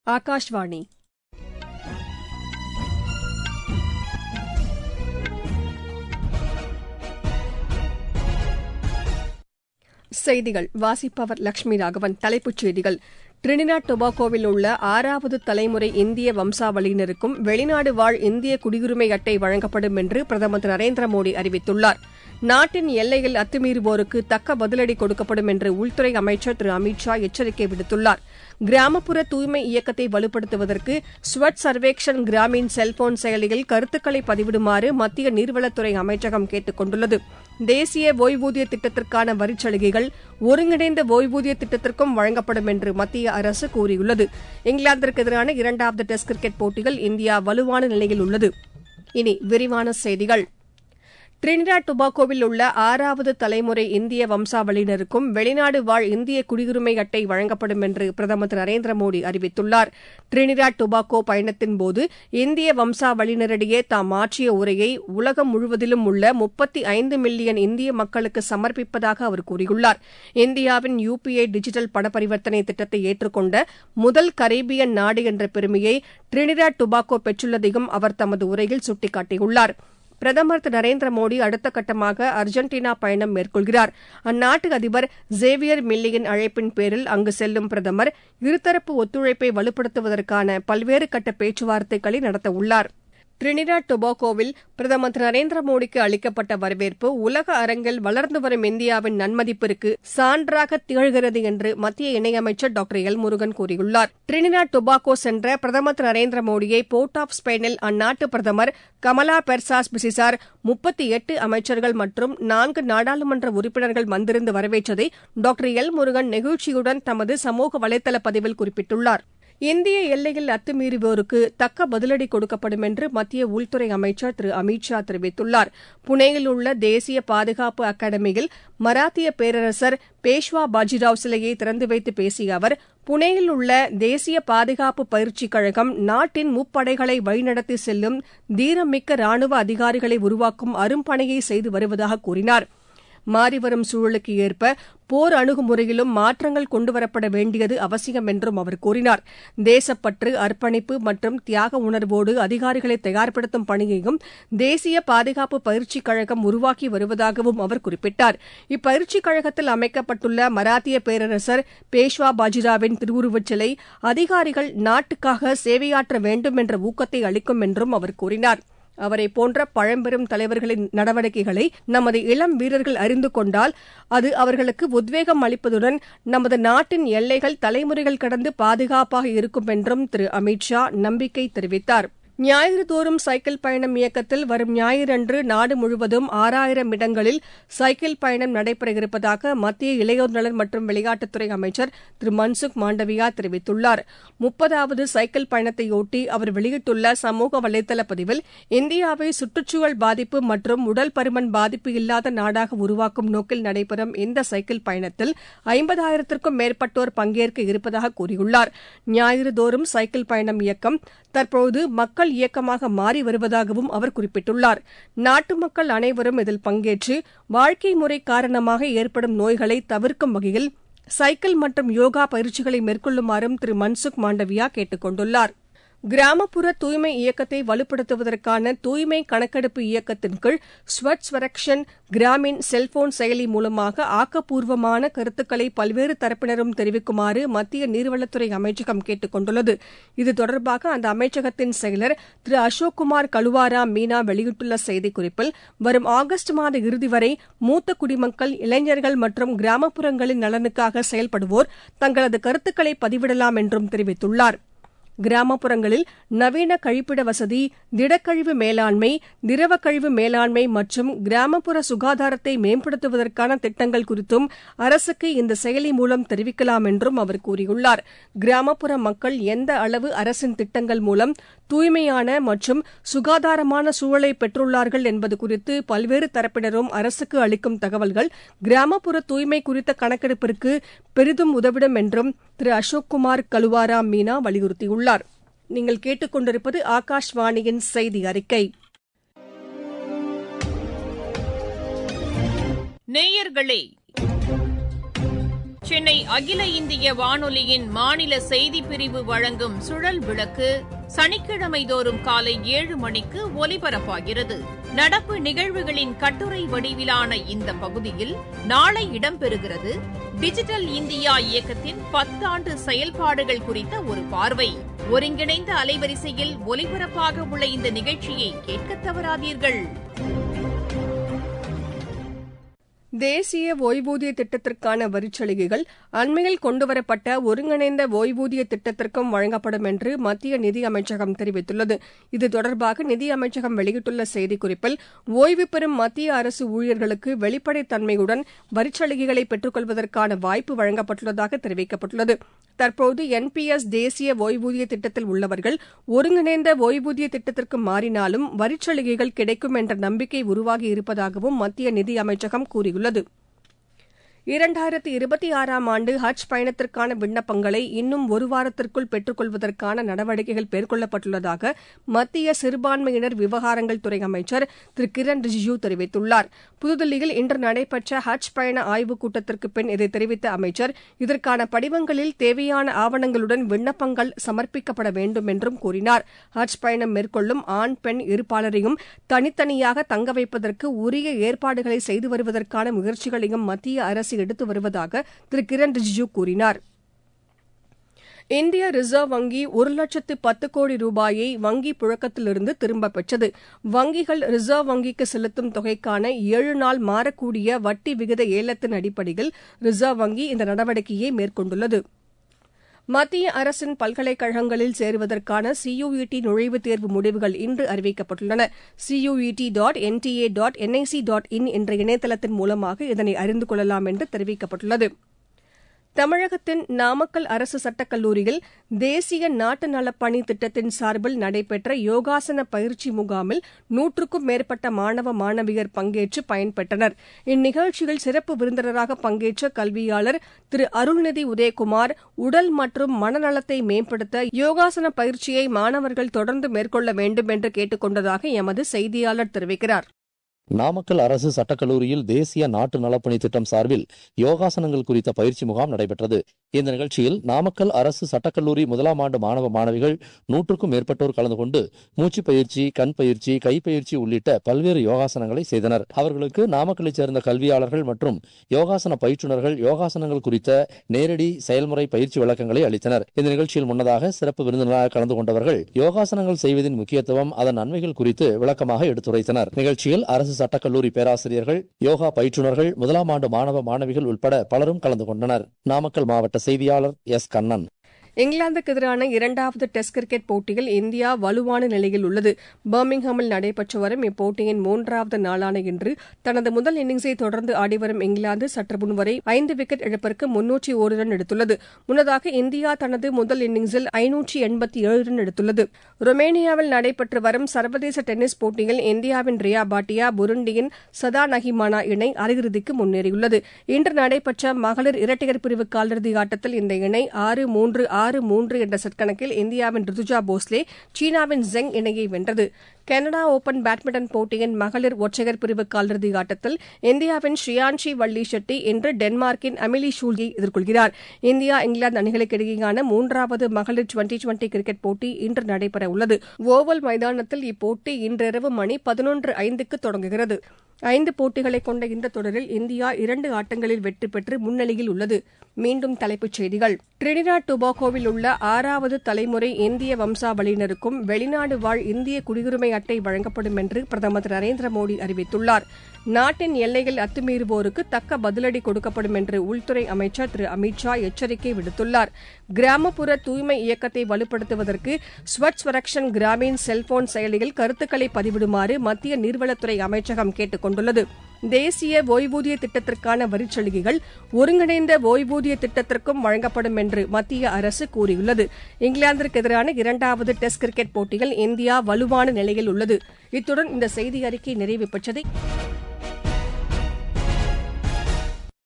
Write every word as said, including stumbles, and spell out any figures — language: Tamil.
ஆகாஷ்வாணி செய்திகள் வாசிப்பவர் லட்சுமி ராகவன். தலைப்புச் செய்திகள். டிரினிடாட் டொபாகோவில் உள்ள ஆறாவது தலைமுறை இந்திய வம்சாவளியினருக்கும் வெளிநாடு வாழ் இந்திய குடியுரிமை அட்டை வழங்கப்படும் என்று பிரதமர் திரு நரேந்திர மோடி அறிவித்துள்ளார். நாட்டின் எல்லையில் அத்துமீறுவோருக்கு தக்க பதிலடி கொடுக்கப்படும் என்று உள்துறை அமைச்சர் திரு அமித் ஷா எச்சரிக்கை விடுத்துள்ளார். கிராமப்புற தூய்மை இயக்கத்தை வலுப்படுத்துவதற்கு ஸ்வச் சர்வேக்ஷன் கிராமீன் செல்போன் செயலியில் கருத்துக்களை பதிவிடுமாறு மத்திய நீர்வளத்துறை அமைச்சகம் கேட்டுக் கொண்டுள்ளது. தேசிய ஓய்வூதிய திட்டத்திற்கான வரிச்சலுகைகள் ஒருங்கிணைந்த ஓய்வூதிய திட்டத்திற்கும் வழங்கப்படும் என்று மத்திய அரசு கூறியுள்ளது. இங்கிலாந்திற்கு எதிரான இரண்டாவது டெஸ்ட் கிரிக்கெட் போட்டியில் இந்தியா வலுவான நிலையில் உள்ளது. இனி விரிவான செய்திகள். டிரினிடாட் டொபாகோவில் உள்ள ஆறாவது தலைமுறை இந்திய வம்சாவளியினருக்கும் வெளிநாடு வாழ் இந்திய குடியுரிமை அட்டை வழங்கப்படும் என்று பிரதமர் திரு நரேந்திர மோடி அறிவித்துள்ளார். டிரினிடாட் டொபாகோ பயணத்தின்போது இந்திய வம்சாவளியினரிடையே தாம் ஆற்றிய உரையை உலகம் முழுவதிலும் உள்ள முப்பத்தி ஐந்து மில்லியன் இந்திய மக்களுக்கு சமர்ப்பிப்பதாக அவர் கூறியுள்ளார். இந்தியாவின் யுபிஐ டிஜிட்டல் பண பரிவர்த்தனை திட்டத்தை ஏற்றுக்கொண்ட முதல் கரீபியன் நாடு என்ற பெருமையை டிரினிடாட் டொபாகோ பெற்றுள்ளதையும் அவர் தமது உரையில் சுட்டிக்காட்டியுள்ளார். பிரதமர் திரு நரேந்திர மோடி அடுத்த கட்டமாக அர்ஜென்டினா பயணம் மேற்கொள்கிறார். அந்நாட்டு அதிபர் சேவியர் மில்லியின் அழைப்பின் பேரில் அங்கு செல்லும் பிரதமர் இருதரப்பு ஒத்துழைப்பை வலுப்படுத்துவதற்கான பல்வேறு கட்ட பேச்சுவார்த்தைகளை நடத்தவுள்ளார். டிரினிடாட் டொபாகோவில் பிரதமர் திரு நரேந்திர மோடிக்கு அளிக்கப்பட்ட வரவேற்பு உலக அரங்கில் வளர்ந்து வரும் இந்தியாவின் நன்மதிப்பிற்கு சான்றாக திகழ்கிறது என்று மத்திய இணையமைச்சர் டாக்டர் எல் முருகன் கூறியுள்ளார். டிரினிடாட் டொபாகோ சென்ற பிரதமர் திரு நரேந்திர மோடியை போர்ட் ஆப் ஸ்பெயினில் அந்நாட்டு பிரதமர் கமலா பெர்சாஸ் பிசிசார் முப்பத்தி எட்டு அமைச்சர்கள் மற்றும் நான்கு நாடாளுமன்ற உறுப்பினர்கள் வந்திருந்து வரவேற்றதை டாக்டர் எல் முருகன் நெகிழ்ச்சியுடன் தமது சமூக வலைதள பதிவில் குறிப்பிட்டுள்ளார். இந்திய எல்லையில் அத்துமீறுவோருக்கு தக்க பதிலடி கொடுக்கப்படும் என்று மத்திய உள்துறை அமைச்சர் திரு அமித் ஷா தெரிவித்துள்ளார். புனேயில் உள்ள தேசிய பாதுகாப்பு அகாடமியில் மராத்திய பேரரசர் பேஷ்வா பாஜிராவ் சிலையை திறந்து வைத்து பேசிய அவர், புனேயில் உள்ள தேசிய பாதுகாப்பு பயிற்சிக் கழகம் நாட்டின் முப்படைகளை வழிநடத்தி செல்லும் தீரமிக்க ராணுவ அதிகாரிகளை உருவாக்கும் அரும்பணியை செய்து வருவதாக கூறினார். மாறிவரும் சூழலுக்கு ஏற்ப போர் அணுகுமுறையிலும் மாற்றங்கள் கொண்டுவரப்பட வேண்டியது அவசியம் என்றும் அவர் கூறினார். தேசப்பற்று, அர்ப்பணிப்பு மற்றும் தியாக உணர்வோடு அதிகாரிகளை தயார்படுத்தும் பணியையும் தேசிய பாதுகாப்பு பயிற்சிக் கழகம் உருவாக்கி வருவதாகவும் அவர் குறிப்பிட்டார். இப்பயிற்சிக் கழகத்தில் அமைக்கப்பட்டுள்ள மராத்திய பேரரசர் பேஷ்வா பாஜிராவின் திருவுருவச் சிலை அதிகாரிகள் நாட்டுக்காக சேவையாற்ற வேண்டும் என்ற ஊக்கத்தை அளிக்கும் என்றும் அவர் கூறினார். அவரை போன்ற பழம்பெரும் தலைவர்களின் நடவடிக்கைகளை நமது இளம் வீரர்கள் அறிந்து கொண்டால் அது அவர்களுக்கு உத்வேகம் அளிப்பதுடன் நமது நாட்டின் எல்லைகள் தலைமுறைகள் கடந்து பாதுகாப்பாக இருக்கும் என்றும் திரு அமித் ஷா நம்பிக்கை தெரிவித்தார். ஞாயிறுதோறும் சைக்கிள் பயணம் இயக்கத்தில் வரும் ஞாயிறன்று நாடு முழுவதும் ஆறாயிரம் இடங்களில் சைக்கிள் பயணம் நடைபெற இருப்பதாக மத்திய இளையோர் நலன் மற்றும் விளையாட்டுத்துறை அமைச்சர் திரு மன்சுக் மாண்டவியா தெரிவித்துள்ளார். முப்பதாவது சைக்கிள் பயணத்தையொட்டி அவர் வெளியிட்டுள்ள சமூக வலைதள பதிவில், இந்தியாவை சுற்றுச்சூழல் பாதிப்பு மற்றும் உடல் பருமன் பாதிப்பு இல்லாத நாடாக உருவாக்கும் நோக்கில் நடைபெறும் இந்த சைக்கிள் பயணத்தில் ஐம்பதாயிரத்திற்கும் மேற்பட்டோர் பங்கேற்க இருப்பதாக கூறியுள்ளார். ஞாயிறுதோறும் சைக்கிள் பயணம் இயக்கம் தற்போது மக்கள் இயக்கமாக மாறி வருவதாகவும் அவர் குறிப்பிட்டுள்ளார். நாட்டு மக்கள் அனைவரும் இதில் பங்கேற்று வாழ்க்கை முறை காரணமாக ஏற்படும் நோய்களை தவிர்க்கும் வகையில் சைக்கிள் மற்றும் யோகா பயிற்சிகளை மேற்கொள்ளுமாறும் திரு மன்சுக் மாண்டவியா கேட்டுக் கொண்டுள்ளார். கிராமப்புற தூய்மை இயக்கத்தை வலுப்படுத்துவதற்கான தூய்மை கணக்கெடுப்பு இயக்கத்தின் கீழ் ஸ்வச் சர்வேக்ஷன் கிராமீன் செல்போன் செயலி மூலமாக ஆக்கப்பூர்வமான கருத்துக்களை பல்வேறு தரப்பினரும் தெரிவிக்குமாறு மத்திய நீர்வளத்துறை அமைச்சகம் கேட்டுக் கொண்டுள்ளது. இது தொடர்பாக அந்த அமைச்சகத்தின் செயலர் திரு அசோக்குமார் கலுவாரா மீனா வெளியிட்டுள்ள செய்திக்குறிப்பில், வரும் ஆகஸ்ட் மாத இறுதி வரை மூத்த குடிமக்கள், இளைஞர்கள் மற்றும் கிராமப்புறங்களின் நலனுக்காக செயல்படுவோர் தங்களது கருத்துக்களை பதிவிடலாம் என்றும் தெரிவித்துள்ளார். கிராமப்புறங்களில் நவீன கழிப்பிட வசதி, திடக்கழிவு மேலாண்மை, திரவ கழிவு மேலாண்மை மற்றும் கிராமப்புற சுகாதாரத்தை மேம்படுத்துவதற்கான திட்டங்கள் குறித்தும் அரசுக்கு இந்த செயலி மூலம் தெரிவிக்கலாம் என்றும் அவர் கூறியுள்ளார். கிராமப்புற மக்கள் எந்த அளவு அரசின் திட்டங்கள் மூலம் தூய்மையான மற்றும் சுகாதாரமான சூழலை பெற்றுள்ளார்கள் என்பது குறித்து பல்வேறு தரப்பினரும் அரசுக்கு அளிக்கும் தகவல்கள் கிராமப்புற தூய்மை குறித்த கணக்கெடுப்பிற்கு பெரிதும் உதவிடும் என்றும் திரு அசோக்குமார் கலுவாரா மீனா வலியுறுத்தியுள்ளார். நீங்கள் கேட்டுக் கொண்டிருப்பது ஆகாஷ்வாணியின் செய்தி அறிக்கை. நேயர்களே, சென்னை அகில இந்திய வானொலியின் மாநில செய்திப் பிரிவு வழங்கும் சுழல் விளக்கு சனிக்கிழமை தோறும் காலை ஏழு மணிக்கு ஒலிபரப்பாகிறது. நடப்பு நிகழ்வுகளின் கட்டுரை வடிவிலான இந்த பகுதியில் நாளை இடம்பெறுகிறது டிஜிட்டல் இந்தியா இயக்கத்தின் பத்தாண்டு செயல்பாடுகள் குறித்த ஒரு பார்வை. ஒருங்கிணைந்த அலைவரிசையில் ஒலிபரப்பாக உள்ள இந்த நிகழ்ச்சியை கேட்க தவறாதீர்கள். தேசிய ஓய்வூதிய திட்டத்திற்கான வரிச்சலுகைகள் அண்மையில் கொண்டுவரப்பட்ட ஒருங்கிணைந்த ஓய்வூதிய திட்டத்திற்கும் வழங்கப்படும் என்று மத்திய நிதி அமைச்சகம் தெரிவித்துள்ளது. இது தொடர்பாக நிதி அமைச்சகம் வெளியிட்டுள்ள செய்திக்குறிப்பில், ஓய்வு பெறும் மத்திய அரசு ஊழியர்களுக்கு வெளிப்படைத்தன்மையுடன் வரிச்சலுகைகளை பெற்றுக் கொள்வதற்கான வாய்ப்பு வழங்கப்பட்டுள்ளதாக தெரிவிக்கப்பட்டுள்ளது. தற்போது என் பி எஸ் தேசிய ஓய்வூதிய திட்டத்தில் உள்ளவர்கள் ஒருங்கிணைந்த ஓய்வூதிய திட்டத்திற்கு மாறினாலும் வரிச்சலுகைகள் கிடைக்கும் என்ற நம்பிக்கை உருவாகி இருப்பதாகவும் மத்திய நிதி அமைச்சகம் கூறியுள்ளது. இரண்டாயிரத்து இருபத்தி ஆறாம் ஆண்டு ஹஜ் பயணத்திற்கான விண்ணப்பங்களை இன்னும் ஒரு வாரத்திற்குள் பெற்றுக் கொள்வதற்கான நடவடிக்கைகள் மேற்கொள்ளப்பட்டுள்ளதாக மத்திய சிறுபான்மையினர் விவகாரங்கள் துறை அமைச்சர் திரு கிரண் ரிஜிஜூ தெரிவித்துள்ளார். புதுதில்லியில் இன்று நடைபெற்ற ஹஜ் பயண ஆய்வுக் கூட்டத்திற்கு பின் இதை தெரிவித்த அமைச்சர், இதற்கான படிவங்களில் தேவையான ஆவணங்களுடன் விண்ணப்பங்கள் சமர்ப்பிக்கப்பட வேண்டும் என்றும் கூறினார். ஹஜ் பயணம் மேற்கொள்ளும் ஆண் பெண் இருபாலரையும் தனித்தனியாக தங்க வைப்பதற்கு உரிய ஏற்பாடுகளை செய்து வருவதற்கான முயற்சிகளையும் மத்திய அரசு எடுத்து வருவதாக திரு கிரண் ரிஜிஜூ கூறினார். இந்திய ரிசர்வ் வங்கி ஒரு லட்சத்து பத்து கோடி ரூபாயை வங்கி புழக்கத்திலிருந்து திரும்பப் பெற்றது. வங்கிகள் ரிசர்வ் வங்கிக்கு செலுத்தும் தொகைக்கான ஏழு நாள் மாறக்கூடிய வட்டி விகித ஏலத்தின் அடிப்படையில் ரிசர்வ் வங்கி இந்த நடவடிக்கையை மேற்கொண்டுள்ளது. மத்திய அரசின் பல்கலைக்கழகங்களில் சேருவதற்கான சி யு இ டி நுழைவுத் தேர்வு முடிவுகள் இன்று அறிவிக்கப்பட்டுள்ளன. C U E T dot N T A dot N I C dot in என்ற இணையதளத்தின் மூலமாக இதனை அறிந்து கொள்ளலாம் என்று தெரிவிக்கப்பட்டுள்ளது. தமிழகத்தின் நாமக்கல் அரசு சட்டக் கல்லூரியில் தேசிய நாட்டு நலப்பணி திட்டத்தின் சார்பில் நடைபெற்ற யோகாசன பயிற்சி முகாமில் நூற்றுக்கும் மேற்பட்ட மாணவ மாணவியர் பங்கேற்று பயன்பெற்றனர். இந்நிகழ்ச்சியில் சிறப்பு விருந்தினராக பங்கேற்ற கல்வியாளர் திரு அருள்நிதி உதயகுமார், உடல் மற்றும் மனநலத்தை மேம்படுத்த யோகாசன பயிற்சியை மாணவர்கள் தொடர்ந்து மேற்கொள்ள வேண்டும் என்று கேட்டுக் கொண்டதாக எமது செய்தியாளர் தெரிவிக்கிறார். நாமக்கல் அரசு சட்டக்கல்லூரியில் தேசிய நாட்டு நலப்பணி திட்டம் சார்பில் யோகாசனங்கள் குறித்த பயிற்சி முகாம் நடைபெற்றது. இந்த நிகழ்ச்சியில் நாமக்கல் அரசு சட்டக்கல்லூரி முதலாம் ஆண்டு மாணவ மாணவிகள் நூற்றுக்கும் மேற்பட்டோர் கலந்து கொண்டு மூச்சு பயிற்சி, கண் பயிற்சி, கைப்பயிற்சி உள்ளிட்ட பல்வேறு யோகாசனங்களை செய்தனர். அவர்களுக்கு நாமக்கலைச் சேர்ந்த கல்வியாளர்கள் மற்றும் யோகாசன பயிற்றுநர்கள் யோகாசனங்கள் குறித்த நேரடி செயல்முறை பயிற்சி விளக்கங்களை அளித்தனர். இந்த நிகழ்ச்சியில் முன்னதாக சிறப்பு விருந்தினராக கலந்து கொண்டவர்கள் யோகாசனங்கள் செய்வதின் முக்கியத்துவம், அதன் நன்மைகள் குறித்து விளக்கமாக எடுத்துரைத்தனர். நிகழ்ச்சியில் அரசு சட்டக்கல்லூரி பேராசிரியர்கள், யோகா பயிற்றுநர்கள், முதலாம் ஆண்டு மாணவ மாணவிகள் உட்பட பலரும் கலந்து கொண்டனர். நாமக்கல் மாவட்ட செய்தியாளர் எஸ் கண்ணன். இங்கிலாந்துக்கு எதிரான இரண்டாவது டெஸ்ட் கிரிக்கெட் போட்டியில் இந்தியா வலுவான நிலையில் உள்ளது. பர்மிங்ஹாமில் நடைபெற்று வரும் இப்போட்டியின் மூன்றாவது நாளான இன்று தனது முதல் இன்னிங்ஸை தொடர்ந்து ஆடிவரும் இங்கிலாந்து சற்று முன் வரை ஐந்து விக்கெட் இழப்பிற்கு முன்னூற்று ஒரு ரன் எடுத்துள்ளது. முன்னதாக இந்தியா தனது முதல் இன்னிங்ஸில் ஐநூற்று எண்பத்தி ஏழு ரன் எடுத்துள்ளது. ரொமேனியாவில் நடைபெற்று வரும் சர்வதேச டென்னிஸ் போட்டியில் இந்தியாவின் ரியா பாட்டியா, புருண்டியின் சதா நஹிமானா இணை அரையிறுதிக்கு முன்னேறியுள்ளது. இன்று நடைபெற்ற மகளிர் இரட்டையர் பிரிவு காலிறுதி ஆட்டத்தில் இந்த இணை ஆறு மூன்று ஆறு மூன்று என்ற செட் கணக்கில் இந்தியாவின் ருதுஜா போஸ்லே சீனாவின் ஜெங் இணையை வென்றது. கனடா ஓபன் பேட்மிண்டன் போட்டியின் மகளிர் ஒற்றையர் பிரிவு காலிறுதி ஆட்டத்தில் இந்தியாவின் ஸ்ரீயான்ஷி வள்ளி ஷெட்டி இன்று டென்மார்க்கின் அமிலி ஷூலியை எதிர்கொள்கிறார். இந்தியா இங்கிலாந்து அணிகளுக்கு இடையேயான மூன்றாவது மகளிர் டுவெண்டி டுவெண்டி கிரிக்கெட் போட்டி இன்று நடைபெற உள்ளது. ஓவல் மைதானத்தில் இப்போட்டி இன்றிரவு மணி பதினொன்று ஐந்துக்கு தொடங்குகிறது. ஐந்து போட்டிகளை கொண்ட இந்த தொடரில் இந்தியா இரண்டு ஆட்டங்களில் வெற்றி பெற்று முன்னிலையில் உள்ளது. மீண்டும் தலைப்புச் செய்திகள். டிரினிடாட் டொபாகோவில் உள்ள ஆறாவது தலைமுறை இந்திய வம்சாவளியினருக்கும் வெளிநாடு வாழ் இந்திய குடியுரிமை அட்டை வழங்கப்படும் என்று பிரதமர் திரு நரேந்திர மோடி அறிவித்துள்ளார். நாட்டின் எல்லையில் அத்துமீறுவோருக்கு தக்க பதிலடி கொடுக்கப்படும் என்று உள்துறை அமைச்சர் திரு அமித் ஷா எச்சரிக்கை விடுத்துள்ளார். கிராமப்புற தூய்மை இயக்கத்தை வலுப்படுத்துவதற்கு ஸ்வச் ஸ்வரக்ஷன் கிராமீன் செல்போன் செயலியில் கருத்துக்களை பதிவிடுமாறு மத்திய நீர்வளத்துறை அமைச்சகம் கேட்டுக் கொண்டுள்ளது. தேசிய ஓய்வூதிய திட்டத்திற்கான வரிச்சலுகைகள் ஒருங்கிணைந்த ஓய்வூதிய திட்டத்திற்கும் வழங்கப்படும் என்று மத்திய அரசு கூறியுள்ளது. இங்கிலாந்திற்கு எதிரான இரண்டாவது டெஸ்ட் கிரிக்கெட் போட்டியில் இந்தியா வலுவான நிலையில் உள்ளது. இத்துடன் இந்த செய்தி அறிக்கை நிறைவு பெற்றது.